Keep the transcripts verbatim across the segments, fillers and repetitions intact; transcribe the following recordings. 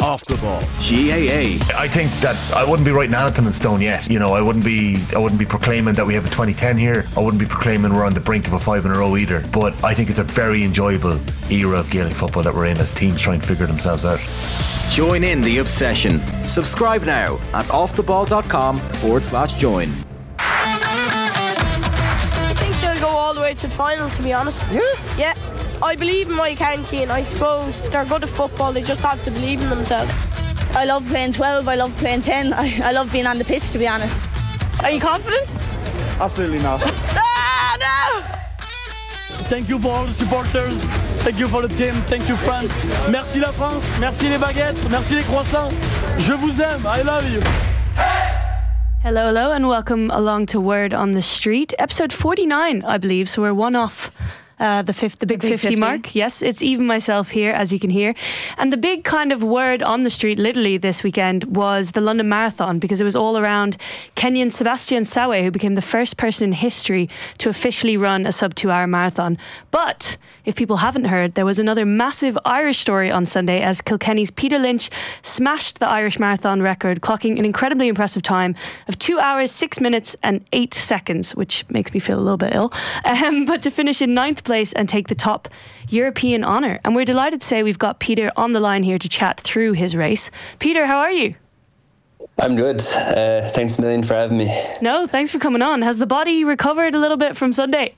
Off the Ball. G A A. I think that I wouldn't be writing anything in stone yet. You know, I wouldn't be I wouldn't be proclaiming that we have a twenty ten here. I wouldn't be proclaiming we're on the brink of a five in a row either. But I think it's a very enjoyable era of Gaelic football that we're in as teams trying to figure themselves out. Join in the obsession. Subscribe now at offtheball.com forward slash join. I think they'll go all the way to the final, to be honest. Yeah? Yeah. I believe in my county, and I suppose they're good at football. They just have to believe in themselves. I love playing twelve, I love playing ten. I, I love being on the pitch, to be honest. Are you confident? Absolutely not. Ah, no! Thank you for all the supporters. Thank you for the team. Thank you, France. Merci la France. Merci les baguettes. Merci les croissants. Je vous aime. I love you. Hello, hello, and welcome along to Word on the Street, episode forty-nine, I believe. So we're one off uh, the fifth, the big, the big fifty, fifty mark. Yes, it's even myself here, as you can hear. And the big kind of word on the street, literally this weekend, was the London Marathon, because it was all around Kenyan Sebastian Sawe, who became the first person in history to officially run a sub two hour marathon. But if people haven't heard, there was another massive Irish story on Sunday as Kilkenny's Peter Lynch smashed the Irish marathon record, clocking an incredibly impressive time of two hours, six minutes and eight seconds, which makes me feel a little bit ill. Um, but to finish in ninth place and take the top European honour. And we're delighted to say we've got Peter on the line here to chat through his race. Peter, how are you? I'm good. Uh, thanks a million for having me. No, thanks for coming on. Has the body recovered a little bit from Sunday?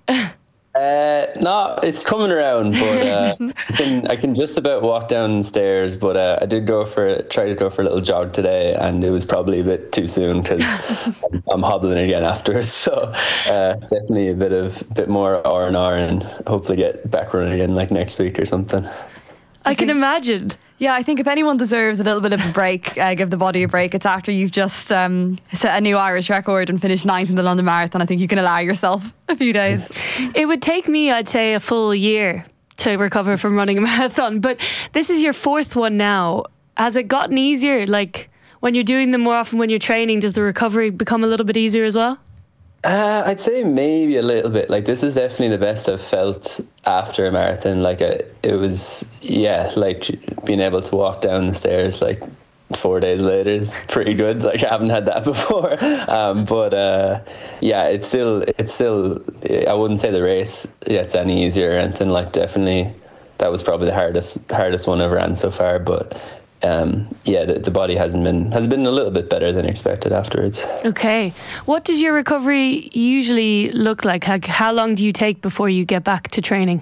Uh, no, it's coming around, but uh, I, can, I can just about walk downstairs. But uh, I did go for try to go for a little jog today, and it was probably a bit too soon because I'm, I'm hobbling again afterwards. So uh, definitely a bit of bit more R and R, and hopefully get back running again like next week or something. I, I can think- imagine. Yeah, I think if anyone deserves a little bit of a break, uh, give the body a break, it's after you've just um, set a new Irish record and finished ninth in the London Marathon. I think you can allow yourself a few days. It would take me, I'd say, a full year to recover from running a marathon. But this is your fourth one now. Has it gotten easier? Like, when you're doing them more often when you're training, does the recovery become a little bit easier as well? Uh, I'd say maybe a little bit. Like, this is definitely the best I've felt after a marathon. Like, uh, it was, yeah, like being able to walk down the stairs like four days later is pretty good. Like, I haven't had that before. Um, but uh, yeah, it's still, it's still, I wouldn't say the race gets any easier or anything. Like, definitely that was probably the hardest, hardest one I've ran so far. But Um, yeah, the, the body hasn't been has been a little bit better than expected afterwards. Okay, what does your recovery usually look like? How, how long do you take before you get back to training?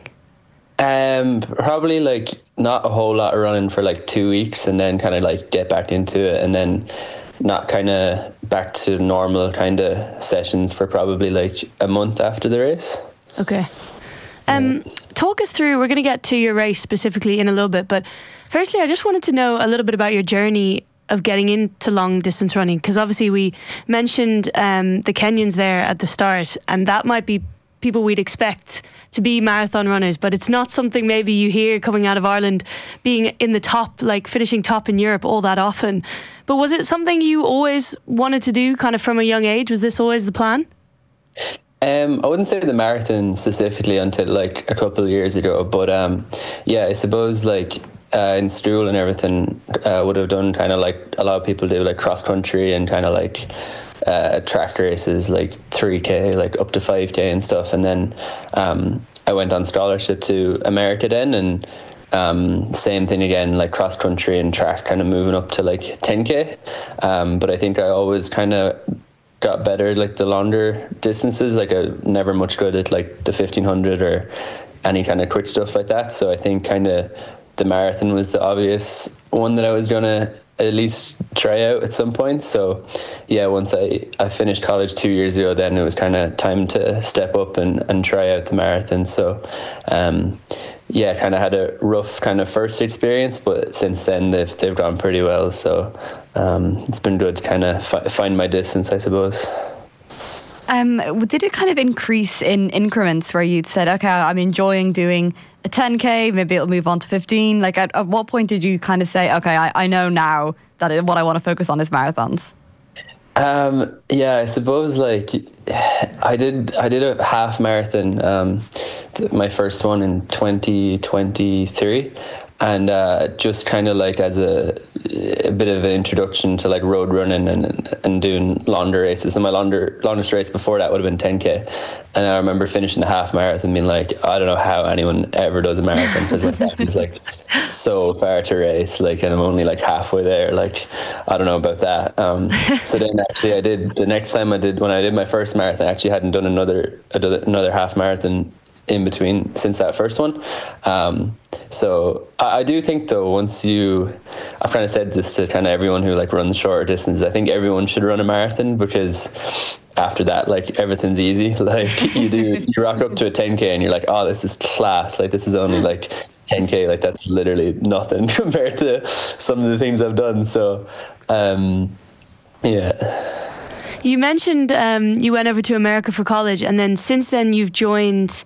Um, probably like not a whole lot of running for like two weeks, and then kind of like get back into it, and then not kind of back to normal kind of sessions for probably like a month after the race. Okay. Um, talk us through, we're going to get to your race specifically in a little bit, but firstly, I just wanted to know a little bit about your journey of getting into long distance running, because obviously we mentioned um, the Kenyans there at the start, and that might be people we'd expect to be marathon runners, but it's not something maybe you hear coming out of Ireland being in the top, like finishing top in Europe all that often. But was it something you always wanted to do kind of from a young age? Was this always the plan? Um, I wouldn't say the marathon specifically until like a couple of years ago, but um, yeah, I suppose like uh, in school and everything, I uh, would have done kind of like a lot of people do like cross country and kind of like uh, track races, like three K, like up to five K and stuff. And then um, I went on scholarship to America then, and um, same thing again, like cross country and track, kind of moving up to like ten K. Um, but I think I always kind of got better like the longer distances. Like I never much good at like the fifteen hundred or any kind of quick stuff like that. So I think kind of the marathon was the obvious one that I was gonna at least try out at some point. So yeah, once I, I finished college two years ago, then it was kind of time to step up and, and try out the marathon. So um, yeah, kind of had a rough kind of first experience, but since then they've they've gone pretty well. So um, it's been good to kind of fi- find my distance, I suppose. Um, did it kind of increase in increments where you'd said, okay, I'm enjoying doing a ten K, maybe it'll move on to fifteen? Like at, at what point did you kind of say, okay, I, I know now that it, what I want to focus on is marathons? Um, yeah, I suppose like I did I did a half marathon, um, th- my first one in twenty twenty-three. and uh, just kind of like as a, a bit of an introduction to like road running and and doing longer races. And my longer longest race before that would have been ten K, and I remember finishing the half marathon being like, I don't know how anyone ever does a marathon, because like, it's like so far to race, like, and I'm only like halfway there, like I don't know about that. Um, so then actually I did the next time I did when I did my first marathon, I actually hadn't done another another half marathon in between since that first one. Um, so I, I do think though, once you, I've kind of said this to kind of everyone who like runs shorter distance, I think everyone should run a marathon, because after that, like everything's easy. Like you do, you rock up to a ten K and you're like, oh, this is class. Like this is only like ten K, like that's literally nothing compared to some of the things I've done. So um, yeah. You mentioned um, you went over to America for college, and then since then you've joined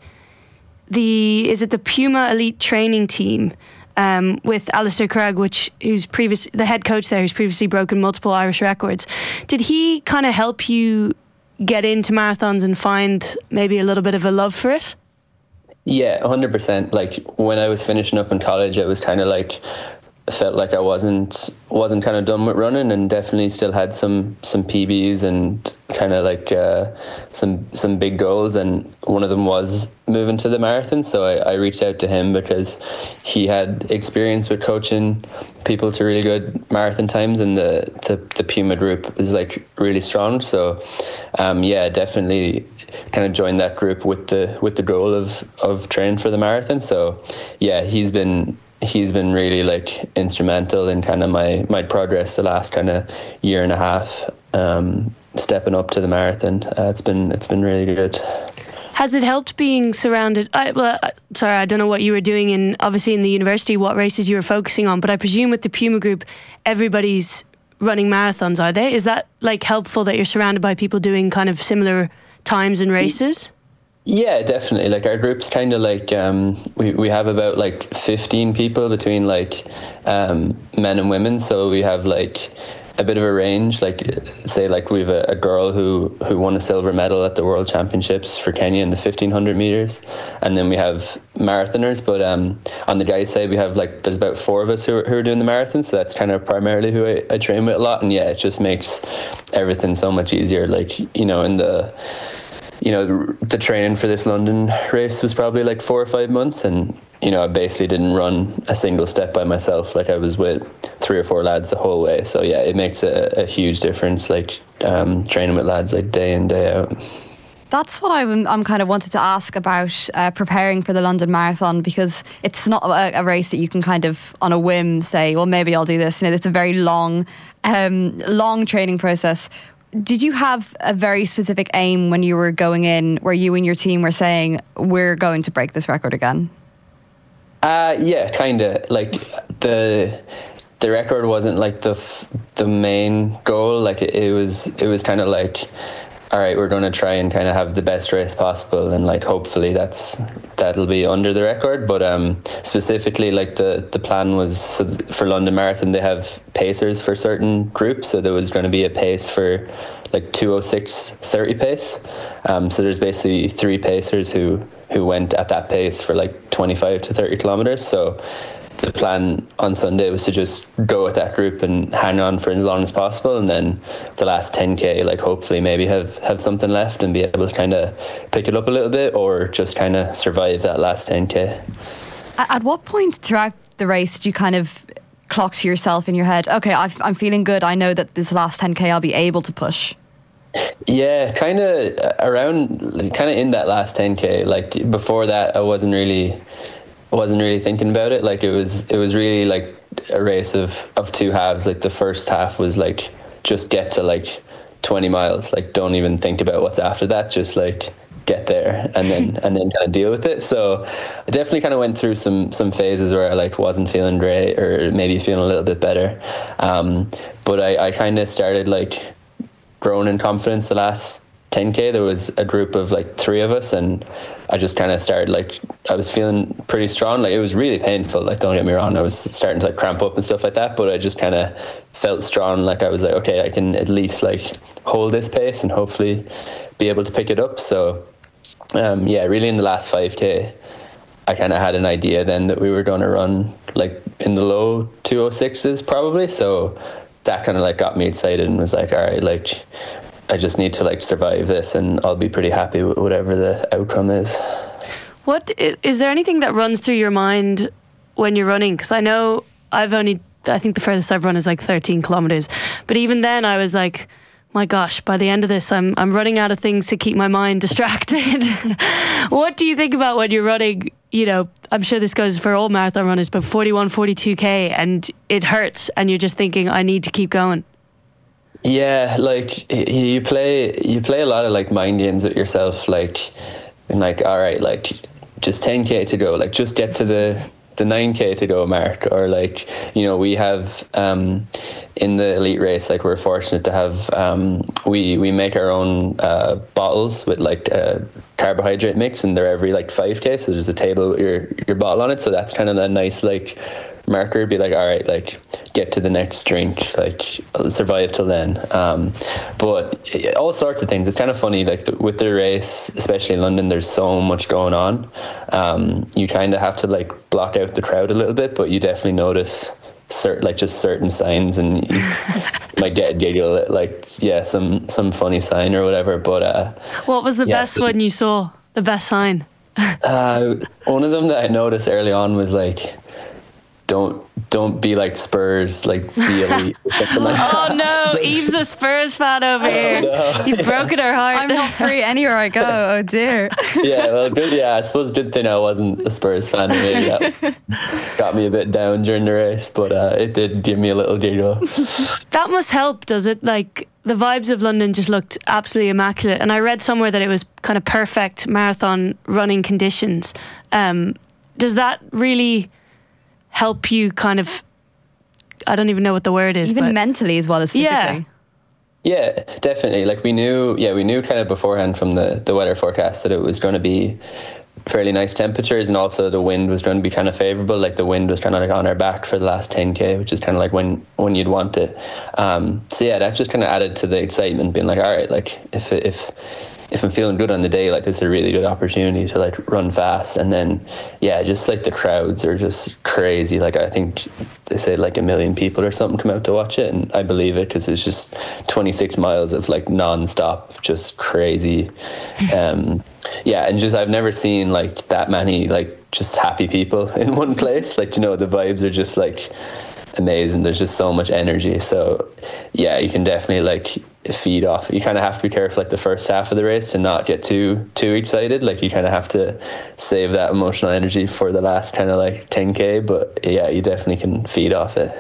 the, is it the Puma Elite Training Team um, with Alistair Craig, which who's previous, the head coach there, who's previously broken multiple Irish records. Did he kind of help you get into marathons and find maybe a little bit of a love for it? Yeah, one hundred percent. Like when I was finishing up in college, I was kind of like, felt like I wasn't wasn't kind of done with running, and definitely still had some some P Bs and kind of like uh, some some big goals, and one of them was moving to the marathon. So I, I reached out to him because he had experience with coaching people to really good marathon times, and the the, the Puma group is like really strong. So um, yeah, definitely kind of joined that group with the with the goal of of training for the marathon. So yeah, he's been he's been really like instrumental in kind of my my progress the last kind of year and a half, um, stepping up to the marathon. Uh, it's been it's been really good. Has it helped being surrounded? I, well, sorry, I don't know what you were doing in obviously in the university, what races you were focusing on, but I presume with the Puma group, everybody's running marathons, are they? Is that like helpful that you're surrounded by people doing kind of similar times and races? Yeah, definitely. Like our group's kind of like um, we we have about like fifteen people between like um, men and women. So we have like a bit of a range. Like say like we have a, a girl who who won a silver medal at the World Championships for Kenya in the fifteen hundred meters, and then we have marathoners. But um, on the guys' side, we have like there's about four of us who are, who are doing the marathon. So that's kind of primarily who I, I train with a lot. And yeah, it just makes everything so much easier. Like you know in the you know, the training for this London race was probably like four or five months. And, you know, I basically didn't run a single step by myself. Like I was with three or four lads the whole way. So yeah, it makes a, a huge difference, like um, training with lads like day in, day out. That's what I'm, I'm kind of wanted to ask about uh, preparing for the London Marathon, because it's not a, a race that you can kind of on a whim say, well, maybe I'll do this. You know, it's a very long, um, long training process. Did you have a very specific aim when you were going in, where you and your team were saying, we're going to break this record again? Uh, yeah, kind of. Like the the record wasn't like the the main goal. Like it, it was it was kind of like, all right, we're going to try and kind of have the best race possible, and like hopefully that's that'll be under the record. But um, specifically, like the the plan was so for London Marathon, they have pacers for certain groups. So there was going to be a pace for like two oh six thirty pace. Um, so there's basically three pacers who who went at that pace for like twenty-five to thirty kilometers. So the plan on Sunday was to just go with that group and hang on for as long as possible, and then the last ten K, like hopefully maybe have have something left and be able to kind of pick it up a little bit, or just kind of survive that last ten K. At what point throughout the race did you kind of clock to yourself in your head, okay, I've, I'm feeling good, I know that this last ten K I'll be able to push? Yeah, kind of around, kind of in that last ten K. Like before that, I wasn't really, wasn't really thinking about it. Like it was, it was really like a race of of two halves. Like the first half was like just get to like twenty miles. Like don't even think about what's after that. Just like get there and then and then kind of deal with it. So I definitely kind of went through some some phases where I like wasn't feeling great, or maybe feeling a little bit better. Um, but I, I kind of started like growing in confidence the last ten K. There was a group of like three of us, and I just kind of started like, I was feeling pretty strong. Like it was really painful, like don't get me wrong, I was starting to like cramp up and stuff like that, but I just kind of felt strong. Like I was like, okay, I can at least like hold this pace and hopefully be able to pick it up. So um, yeah, really in the last five K, I kind of had an idea then that we were going to run like in the low two oh sixes probably. So that kind of like got me excited and was like, all right, like I just need to like survive this and I'll be pretty happy with whatever the outcome is. What is there anything that runs through your mind when you're running? Because I know I've only, I think the furthest I've run is like thirteen kilometers. But even then I was like, my gosh, by the end of this, I'm I'm running out of things to keep my mind distracted. What do you think about when you're running? You know, I'm sure this goes for all marathon runners, but forty-one, forty-two K and it hurts and you're just thinking, I need to keep going. Yeah, like you play, you play a lot of like mind games with yourself, like, and like, all right, like just ten K to go, like just get to the the nine K to go mark, or like, you know, we have um in the elite race, like we're fortunate to have um we we make our own uh bottles with like a carbohydrate mix, and they're every like five K, so there's a table with your your bottle on it, so that's kind of a nice like marker, be like, all right, like get to the next drink, like I'll survive till then. Um, but all sorts of things. It's kind of funny, like the, with the race, especially in London, there's so much going on. Um, you kind of have to like block out the crowd a little bit, but you definitely notice certain, like just certain signs, and you might get a giggle at like, yeah, some some funny sign or whatever. But uh, what was the yeah, best so, one you saw? The best sign? uh, one of them that I noticed early on was like, don't don't be like Spurs, like be elite. Oh no, Eve's a Spurs fan over here. No. You've broken her heart. I'm not free anywhere I go. Oh dear. Yeah, well, good. Yeah, I suppose good thing I wasn't a Spurs fan. Maybe that got me a bit down during the race, but uh, it did give me a little giggle. That must help, does it? Like the vibes of London just looked absolutely immaculate, and I read somewhere that it was kind of perfect marathon running conditions. Um, does that really help you kind of, I don't even know what the word is, even but mentally as well as physically? Yeah, yeah, definitely. Like we knew, yeah, we knew kind of beforehand from the, the weather forecast that it was going to be fairly nice temperatures, and also the wind was going to be kind of favourable. Like the wind was kind of like on our back for the last ten K, which is kind of like when, when you'd want it. Um, so yeah, that just kind of added to the excitement, being like, all right, like if if if I'm feeling good on the day, like this is a really good opportunity to like run fast. And then yeah, just like the crowds are just crazy. Like I think they say like a million people or something come out to watch it, and I believe it, because it's just twenty-six miles of like non-stop, just crazy. Um, yeah, and just I've never seen like that many like just happy people in one place. Like, you know, the vibes are just like amazing. There's just so much energy. So yeah, you can definitely like feed off. You kind of have to be careful like the first half of the race to not get too too excited. Like you kind of have to save that emotional energy for the last kind of like ten K, but yeah, you definitely can feed off it.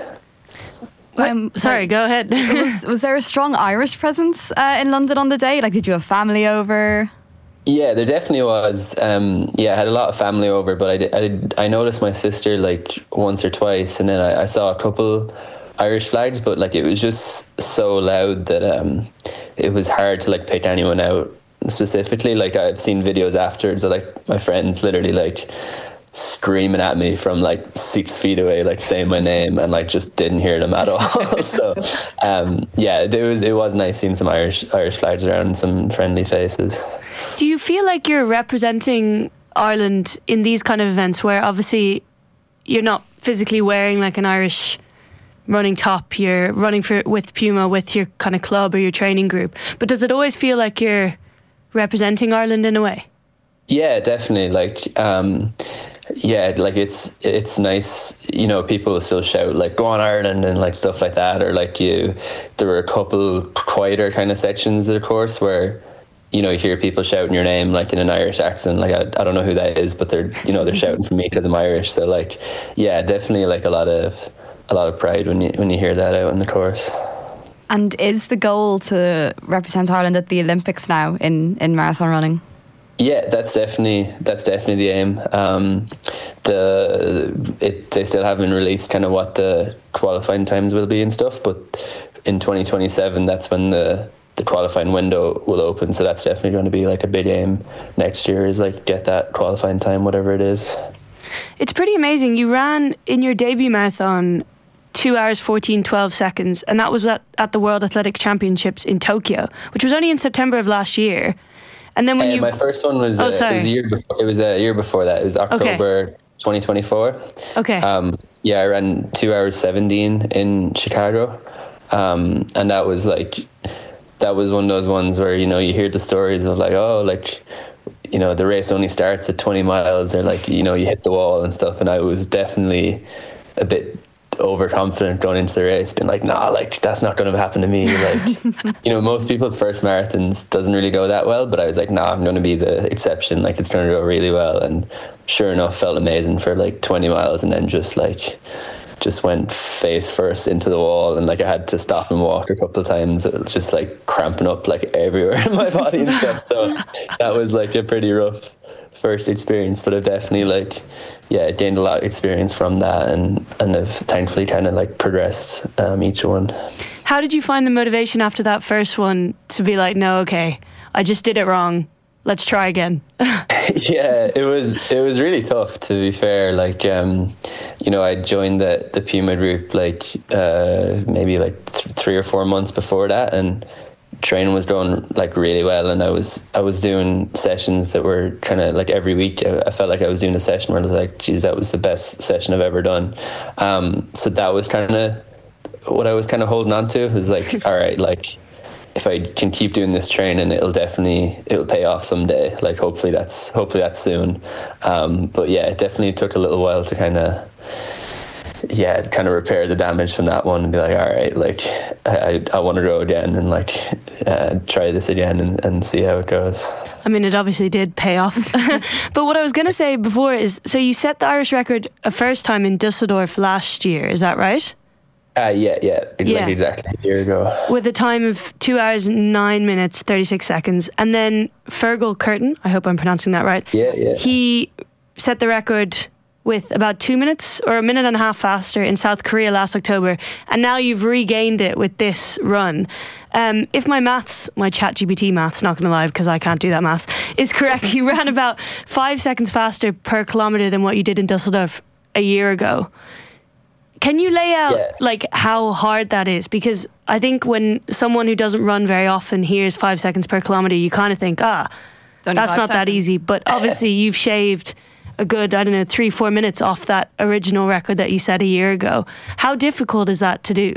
Um, sorry, go ahead. was, was there a strong Irish presence uh, in London on the day? Like, did you have family over? Yeah, there definitely was. Um, yeah, I had a lot of family over, but I did, I, did, I noticed my sister like once or twice, and then I, I saw a couple Irish flags, but like it was just so loud that um, it was hard to like pick anyone out specifically. Like I've seen videos afterwards of like my friends literally like screaming at me from like six feet away, like saying my name, and like just didn't hear them at all. So um, yeah, it was it was nice seeing some Irish Irish flags around and some friendly faces. Do you feel like you're representing Ireland in these kind of events where obviously you're not physically wearing like an Irish running top, you're running for with Puma with your kind of club or your training group, but does it always feel like you're representing Ireland in a way? Yeah, definitely. Like um yeah, like it's it's nice, you know, people will still shout like go on Ireland and like stuff like that, or like you there were a couple quieter kind of sections of the course where, you know, you hear people shouting your name like in an Irish accent. Like I, I don't know who that is, but they're, you know, they're shouting for me because I'm Irish. So like yeah, definitely like a lot of a lot of pride when you when you hear that out in the course. And is the goal to represent Ireland at the Olympics now in, in marathon running? Yeah, that's definitely that's definitely the aim. Um, the it they still haven't released kind of what the qualifying times will be and stuff, but in twenty twenty-seven that's when the the qualifying window will open. So that's definitely going to be like a big aim next year, is like get that qualifying time, whatever it is. It's pretty amazing. You ran in your debut marathon two hours fourteen twelve seconds, and that was at, at the World Athletics Championships in Tokyo, which was only in September of last year. And then when uh, you my first one was oh, uh, sorry. it was a year before, it was a year before that. It was October okay. twenty twenty-four. Okay. Um, yeah, I ran two hours seventeen in Chicago. Um, and that was like, that was one of those ones where, you know, you hear the stories of like, oh, like, you know, the race only starts at twenty miles, or like, you know, you hit the wall and stuff. And I was definitely a bit overconfident going into the race, being like, nah, like that's not going to happen to me. Like, you know, most people's first marathons doesn't really go that well, but I was like, nah, I'm going to be the exception. Like, it's going to go really well. And sure enough, felt amazing for like twenty miles, and then just like just went face first into the wall, and like I had to stop and walk a couple of times. It was just like cramping up like everywhere in my body and stuff. So that was like a pretty rough first experience, but I've definitely like yeah gained a lot of experience from that, and and I've thankfully kind of like progressed um, each one. How did you find the motivation after that first one to be like, no, okay, I just did it wrong, let's try again? Yeah, it was it was really tough, to be fair. Like um you know, I joined the the Puma group like uh maybe like th- three or four months before that, and training was going like really well, and I was I was doing sessions that were kind of like every week. I, I felt like I was doing a session where I was like, geez, that was the best session I've ever done. Um, so that was kind of what I was kind of holding on to, was like, all right, like if I can keep doing this training, it'll definitely it'll pay off someday. Like hopefully that's hopefully that's soon. Um, but yeah, it definitely took a little while to kind of. yeah, kind of repair the damage from that one and be like, all right, like I, I, I want to go again and like uh, try this again and, and see how it goes. I mean, it obviously did pay off. But what I was going to say before is, so you set the Irish record a first time in Dusseldorf last year, is that right? Uh, yeah, yeah, yeah, like exactly a year ago. With a time of two hours, nine minutes, thirty-six seconds. And then Fergal Curtin, I hope I'm pronouncing that right. Yeah, yeah. He set the record with about two minutes or a minute and a half faster in South Korea last October, and now you've regained it with this run. Um, if my maths, my ChatGPT maths, not going to lie because I can't do that maths, is correct, you ran about five seconds faster per kilometre than what you did in Dusseldorf a year ago. Can you lay out yeah. like how hard that is? Because I think when someone who doesn't run very often hears five seconds per kilometre, you kind of think, ah, that's not seconds. that easy. But obviously you've shaved a good, I don't know, three, four minutes off that original record that you set a year ago. How difficult is that to do?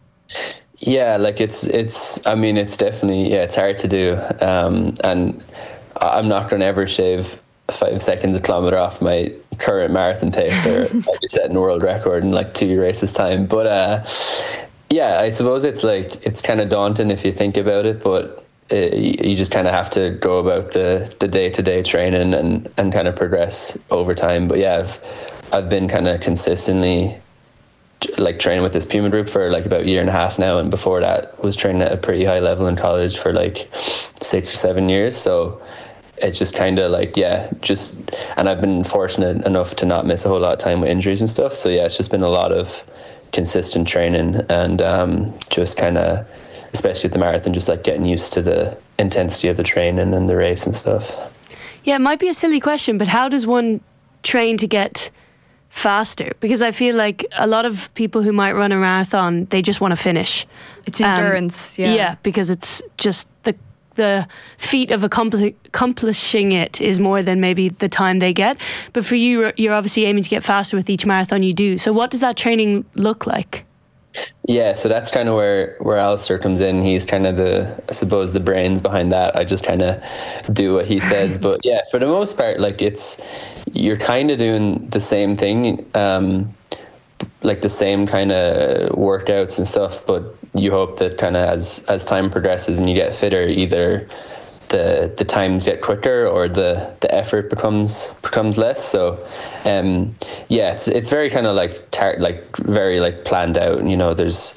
Yeah, like it's, it's, I mean, it's definitely, yeah, it's hard to do. Um, and I'm not going to ever shave five seconds a kilometre off my current marathon pace, or I'll be setting a world record in like two races time. But uh, yeah, I suppose it's like, it's kind of daunting if you think about it, but It, you just kind of have to go about the, the day-to-day training and, and kind of progress over time. But yeah, I've I've been kind of consistently like training with this Puma group for like about a year and a half now, and before that was training at a pretty high level in college for like six or seven years. So it's just kind of like, yeah, just, and I've been fortunate enough to not miss a whole lot of time with injuries and stuff. So yeah, it's just been a lot of consistent training and um, just kind of, especially with the marathon, just like getting used to the intensity of the training and the race and stuff. Yeah, it might be a silly question, but how does one train to get faster? Because I feel like a lot of people who might run a marathon, they just want to finish. It's endurance, um, yeah. Yeah, because it's just the the feat of accompli- accomplishing it is more than maybe the time they get. But for you, you're obviously aiming to get faster with each marathon you do. So what does that training look like? Yeah, so that's kind of where, where Alistair comes in. He's kind of the, I suppose, the brains behind that. I just kind of do what he says. But yeah, for the most part, like it's, you're kind of doing the same thing, um, like the same kind of workouts and stuff, but you hope that kind of as, as time progresses and you get fitter, either the the times get quicker or the, the effort becomes becomes less. So um yeah, it's it's very kind of like tar- like very like planned out. You know, there's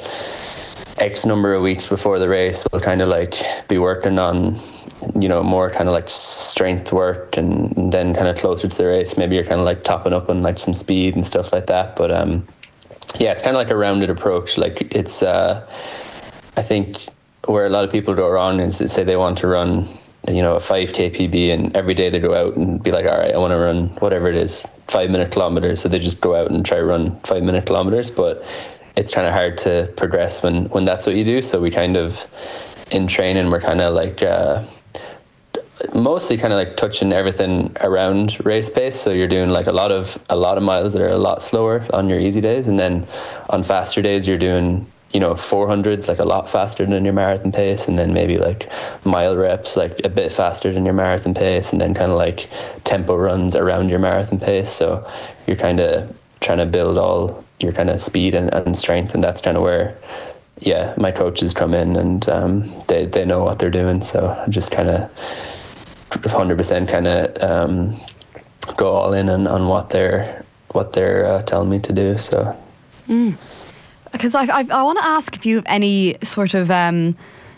X number of weeks before the race we'll kind of like be working on, you know, more kind of like strength work, and, and then kind of closer to the race maybe you're kind of like topping up on like some speed and stuff like that. But um yeah, it's kind of like a rounded approach. Like it's uh I think where a lot of people go wrong is they say they want to run, you know, a five K P B, and every day they go out and be like, all right, I want to run whatever it is, five minute kilometers. So they just go out and try to run five minute kilometers, but it's kind of hard to progress when, when that's what you do. So we kind of, in training, we're kind of like, uh, mostly kind of like touching everything around race pace. So you're doing like a lot of a lot of miles that are a lot slower on your easy days, and then on faster days you're doing, you know, four hundreds like a lot faster than your marathon pace, and then maybe like mile reps like a bit faster than your marathon pace, and then kind of like tempo runs around your marathon pace. So you're kind of trying to build all your kind of speed and, and strength, and that's kind of where yeah my coaches come in, and um, they, they know what they're doing. So I just kind of one hundred percent kind of um, go all in on, on what they're what they're uh, telling me to do. So mm. Because I, I, I want to ask if you have any sort of um,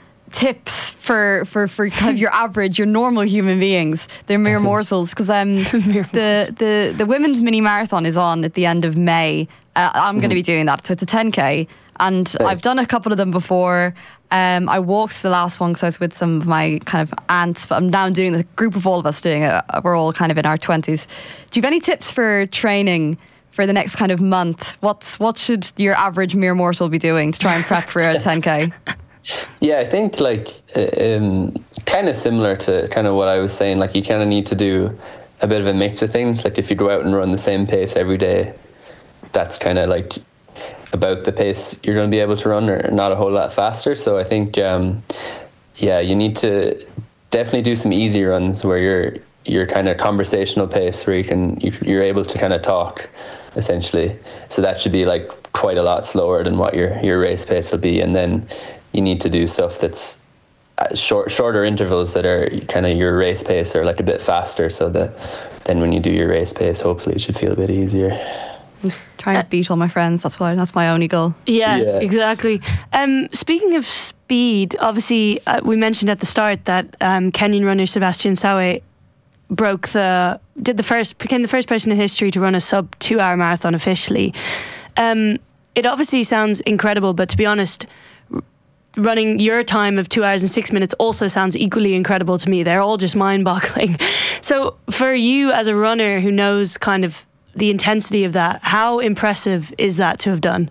tips for, for, for kind of your average, your normal human beings, they're mere morsels. Because um, the, the, the women's mini marathon is on at the end of May. Uh, I'm mm-hmm. going to be doing that. So it's a ten K. And hey. I've done a couple of them before. Um, I walked the last one because I was with some of my kind of aunts. But I'm now doing the group of all of us doing it. We're all kind of in our twenties. Do you have any tips for training for the next kind of month? What's what should your average mere mortal be doing to try and prep for a ten K? Yeah, I think like um, kind of similar to kind of what I was saying. Like you kind of need to do a bit of a mix of things. Like if you go out and run the same pace every day, that's kind of like about the pace you're going to be able to run, or not a whole lot faster. So I think um, yeah, you need to definitely do some easy runs where you're your kind of conversational pace, where you can you're able to kind of talk essentially. So that should be like quite a lot slower than what your your race pace will be. And then you need to do stuff that's short shorter intervals that are kind of your race pace, or like a bit faster, so that then when you do your race pace, hopefully it should feel a bit easier. I'm trying to beat all my friends. That's why that's my only goal. Yeah, yeah. Exactly. Um, speaking of speed, obviously uh, we mentioned at the start that um, Kenyan runner Sebastian Sawe broke the did the first became the first person in history to run a sub two hour marathon officially. Um, it obviously sounds incredible, but to be honest, r- running your time of two hours and six minutes also sounds equally incredible to me. They're all just mind-boggling. So for you as a runner who knows kind of the intensity of that, how impressive is that to have done?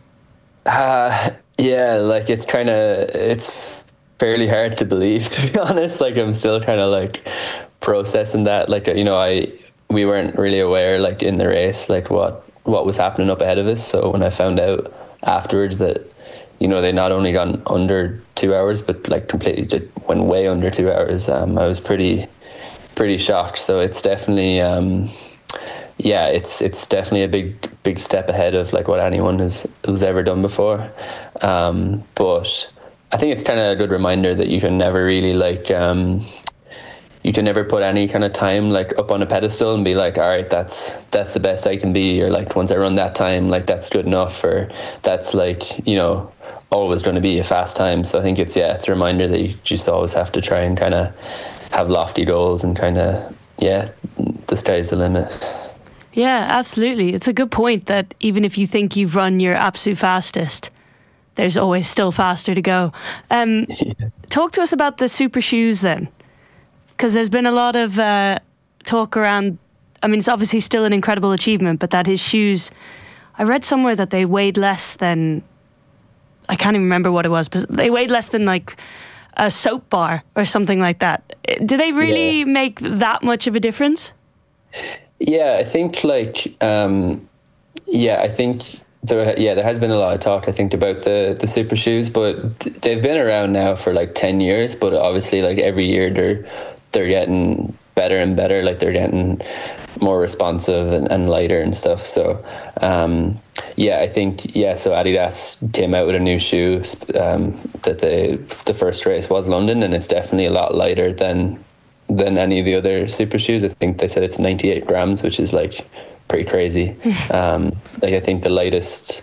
Uh, yeah, like it's kind of it's fairly hard to believe, to be honest. Like I'm still kind of like processing that. Like, you know, I we weren't really aware like in the race like what what was happening up ahead of us. So when I found out afterwards that, you know, they not only gone under two hours but like completely just went way under two hours, um, I was pretty pretty shocked. So it's definitely um, yeah, it's it's definitely a big big step ahead of like what anyone has has ever done before. Um, but I think it's kind of a good reminder that you can never really like um, you can never put any kind of time like up on a pedestal and be like, all right, that's that's the best I can be, or like once I run that time, like that's good enough, or that's like, you know, always going to be a fast time. So I think it's yeah, it's a reminder that you just always have to try and kind of have lofty goals and kind of yeah, the sky's the limit. Yeah, absolutely. It's a good point that even if you think you've run your absolute fastest, there's always still faster to go. Um, yeah. Talk to us about the super shoes then, because there's been a lot of uh, talk around. I mean, it's obviously still an incredible achievement, but that his shoes, I read somewhere that they weighed less than, I can't even remember what it was, but they weighed less than like a soap bar or something like that. Do they really yeah. make that much of a difference? Yeah, I think like, um, yeah, I think there, yeah, there has been a lot of talk, I think, about the, the super shoes, but they've been around now for like ten years, but obviously like every year they're, they're getting better and better, like they're getting more responsive and, and lighter and stuff. So, um, yeah, I think, yeah, so Adidas came out with a new shoe um, that the, the first race was London, and it's definitely a lot lighter than than any of the other super shoes. I think they said it's ninety-eight grams, which is like pretty crazy. um, like I think the lightest,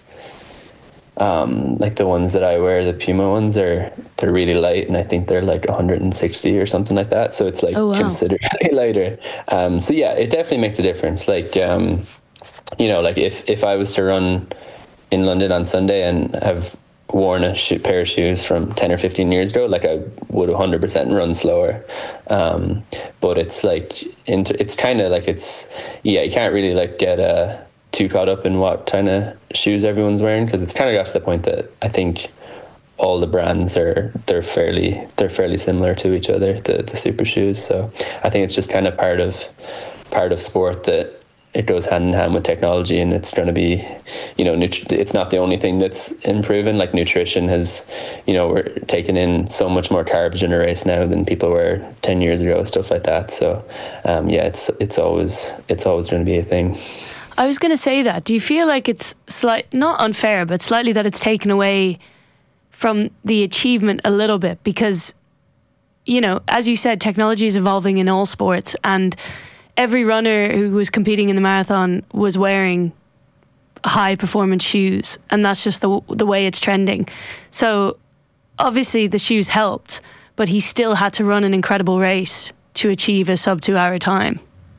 um, like the ones that I wear, the Puma ones, are they're really light, and I think they're like one hundred sixty or something like that. So it's like oh, wow. considerably lighter. Um, so yeah, it definitely makes a difference. Like um, you know, like if if I was to run in London on Sunday and have worn a shoe, pair of shoes from ten or fifteen years ago, like I would one hundred percent run slower. Um, but it's like, it's kind of like it's, yeah, you can't really like get uh, too caught up in what kind of shoes everyone's wearing, because it's kind of got to the point that I think all the brands are they're fairly they're fairly similar to each other, the the super shoes. So I think it's just kind of part of part of sport that it goes hand in hand with technology, and it's going to be, you know, nut- it's not the only thing that's improving. Like nutrition has, you know, we're taking in so much more carbs in a race now than people were ten years ago, stuff like that. So, um, yeah, it's it's always it's always going to be a thing. I was going to say that. Do you feel like it's slight, not unfair, but slightly that it's taken away from the achievement a little bit? Because, you know, as you said, technology is evolving in all sports, and every runner who was competing in the marathon was wearing high performance shoes, and that's just the the way it's trending. So obviously the shoes helped, but he still had to run an incredible race to achieve a sub two hour time.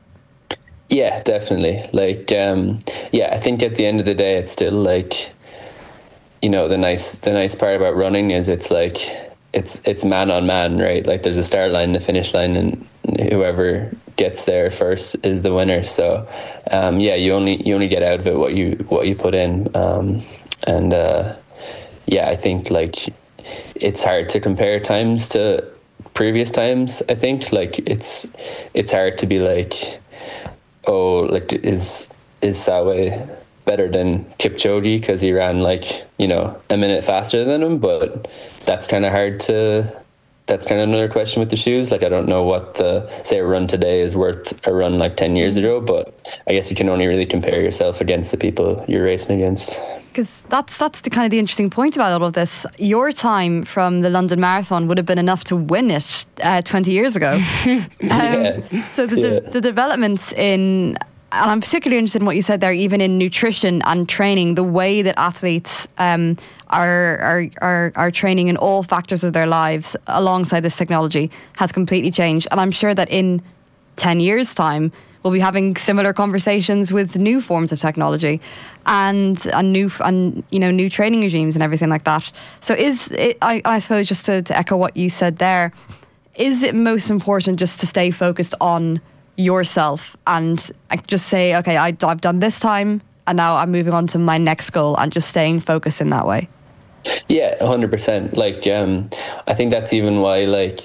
Yeah, definitely. Like, um, yeah, I think at the end of the day, it's still like, you know, the nice the nice part about running is it's like it's it's man on man, right? Like there's a start line, the finish line, and whoever gets there first is the winner. So um, yeah, you only you only get out of it what you what you put in, um, and uh, yeah, I think like it's hard to compare times to previous times. I think like it's it's hard to be like, oh, like is is Sawe better than Kipchoge because he ran like, you know, a minute faster than him? But that's kind of hard to. That's kind of another question with the shoes. Like, I don't know what the, say, a run today is worth a run like ten years ago, but I guess you can only really compare yourself against the people you're racing against. Because that's that's the kind of the interesting point about all of this. Your time from the London Marathon would have been enough to win it uh, twenty years ago. um, yeah. So the, de- yeah. the developments in, and I'm particularly interested in what you said there, even in nutrition and training, the way that athletes um, are, are are are training in all factors of their lives alongside this technology has completely changed. And I'm sure that in ten years' time, we'll be having similar conversations with new forms of technology and and new and you know new training regimes and everything like that. So is it, I, I suppose just to, to echo what you said there, is it most important just to stay focused on yourself and just say, okay, I, I've done this time and now I'm moving on to my next goal, and just staying focused in that way? Yeah, one hundred percent. Like, um, I think that's even why, like,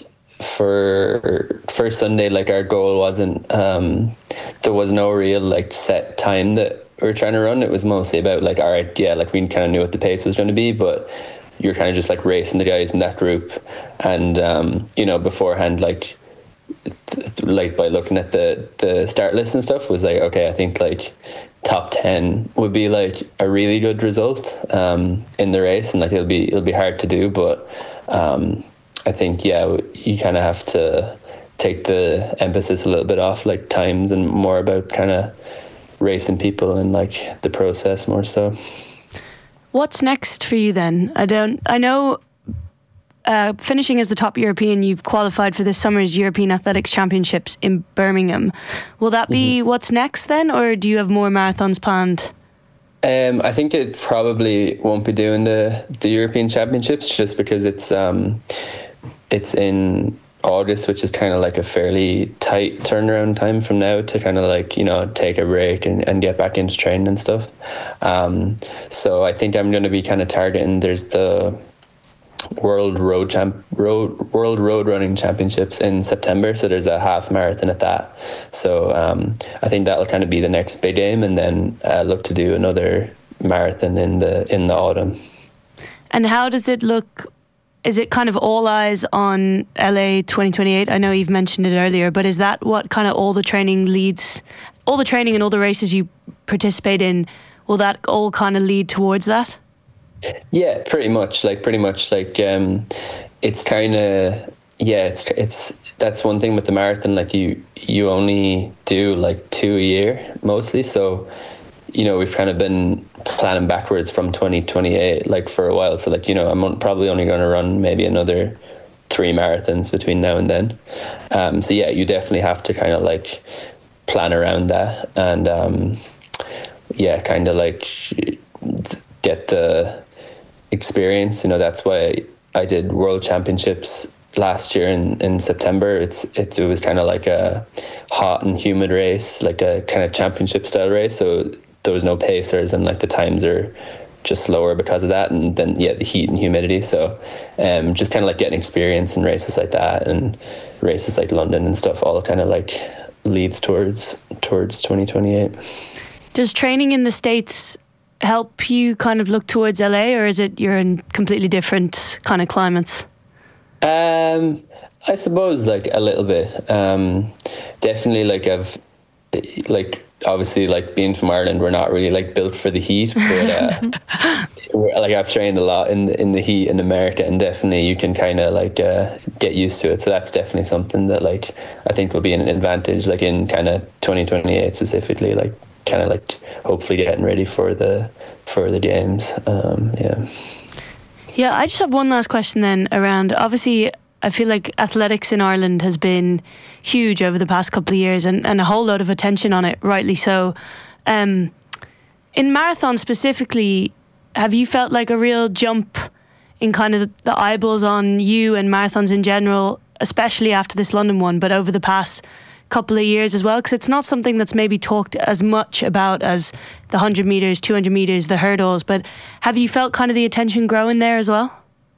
for first Sunday, like, our goal wasn't, um, there was no real, like, set time that we were trying to run. It was mostly about, like, all right, yeah, like, we kind of knew what the pace was going to be, but you were kind of just, like, racing the guys in that group. And, um, you know, beforehand, like, th- like, by looking at the, the start list and stuff, was like, okay, I think, like, top ten would be like a really good result um, in the race, and like it'll be it'll be hard to do, but um, I think yeah, you kind of have to take the emphasis a little bit off like times and more about kind of racing people and like the process more so. What's next for you then? I don't. I know. Uh, finishing as the top European, you've qualified for this summer's European Athletics Championships in Birmingham. Will that be mm-hmm. what's next then, or do you have more marathons planned? Um, I think it probably won't be doing the, the European Championships just because it's um, it's in August, which is kind of like a fairly tight turnaround time from now to kind of like, you know, take a break and, and get back into training and stuff. Um, so I think I'm going to be kind of targeting, there's the World Road Champ Road World Road Running Championships in September, so there's a half marathon at that. So um, I think that'll kind of be the next big aim, and then uh, look to do another marathon in the in the autumn. And how does it look? Is it kind of all eyes on L A twenty twenty-eight? I know you've mentioned it earlier, but is that what kind of all the training leads, all the training and all the races you participate in? Will that all kind of lead towards that? Yeah, pretty much. Like pretty much. Like um, it's kind of yeah. It's it's that's one thing with the marathon. Like you you only do like two a year mostly. So you know we've kind of been planning backwards from twenty twenty-eight like for a while. So like you know I'm probably only going to run maybe another three marathons between now and then. Um, so yeah, you definitely have to kind of like plan around that and um, yeah, kind of like get the experience. You know, that's why I did World Championships last year in, in September. It's it, it was kind of like a hot and humid race, like a kind of championship style race. So there was no pacers and like the times are just slower because of that, and then yeah, the heat and humidity. So um, just kind of like getting experience in races like that, and races like London and stuff, all kind of like leads towards towards twenty twenty-eight. Does training in the States help you kind of look towards L A, or is it you're in completely different kind of climates? Um, I suppose like a little bit. Um, definitely like I've like obviously like being from Ireland, we're not really like built for the heat, but uh, we're, like I've trained a lot in the, in the heat in America, and definitely you can kind of like uh, get used to it. So that's definitely something that like I think will be an advantage like in kind of twenty twenty-eight specifically, like kind of like hopefully getting ready for the for the games. Um, yeah. Yeah, I just have one last question then around, obviously I feel like athletics in Ireland has been huge over the past couple of years, and, and a whole lot of attention on it, rightly so. Um, in marathon specifically, have you felt like a real jump in kind of the eyeballs on you and marathons in general, especially after this London one, but over the past couple of years as well? Because it's not something that's maybe talked as much about as the one hundred metres, two hundred metres, the hurdles, but have you felt kind of the attention growing there as well?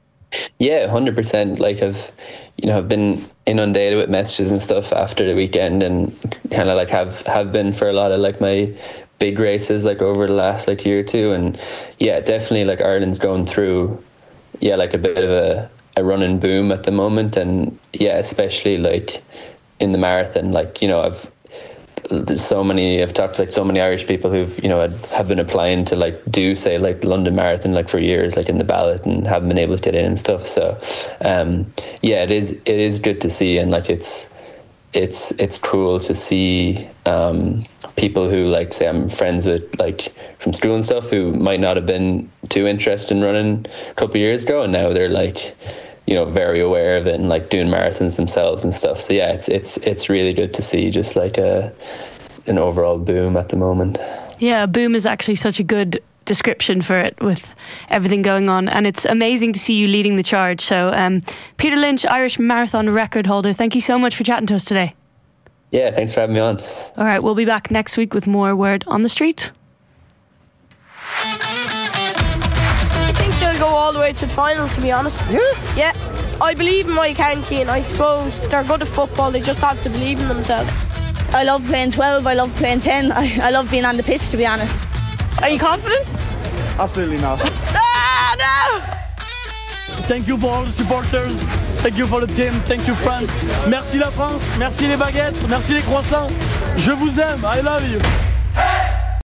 Yeah, one hundred percent. Like I've, you know, I've been inundated with messages and stuff after the weekend, and kind of like have, have been for a lot of like my big races like over the last like year or two. And yeah, definitely like Ireland's going through, yeah, like a bit of a, a running boom at the moment. And yeah, especially like in the marathon, like, you know, I've, there's so many, I've talked to like so many Irish people who've, you know, have been applying to like do say like London Marathon like for years, like in the ballot, and haven't been able to get in and stuff. So um, yeah, it is, it is good to see. And like, it's, it's, it's cool to see um, people who like, say I'm friends with like from school and stuff, who might not have been too interested in running a couple of years ago, and now they're like, you know, very aware of it and like doing marathons themselves and stuff. So yeah, it's it's it's really good to see just like a an overall boom at the moment. Yeah, boom is actually such a good description for it with everything going on, and it's amazing to see you leading the charge. So um, Peter Lynch, Irish marathon record holder, thank you so much for chatting to us today. Yeah, thanks for having me on. All right, we'll be back next week with more Word on the Street. Go all the way to the final, to be honest. Yeah? Yeah. I believe in my county, and I suppose they're good at football, they just have to believe in themselves. I love playing twelve, I love playing ten, I, I love being on the pitch, to be honest. Are you confident? Absolutely not. Ah, no! Thank you for all the supporters, thank you for the team, thank you France. Merci la France, merci les baguettes, merci les croissants. Je vous aime, I love you.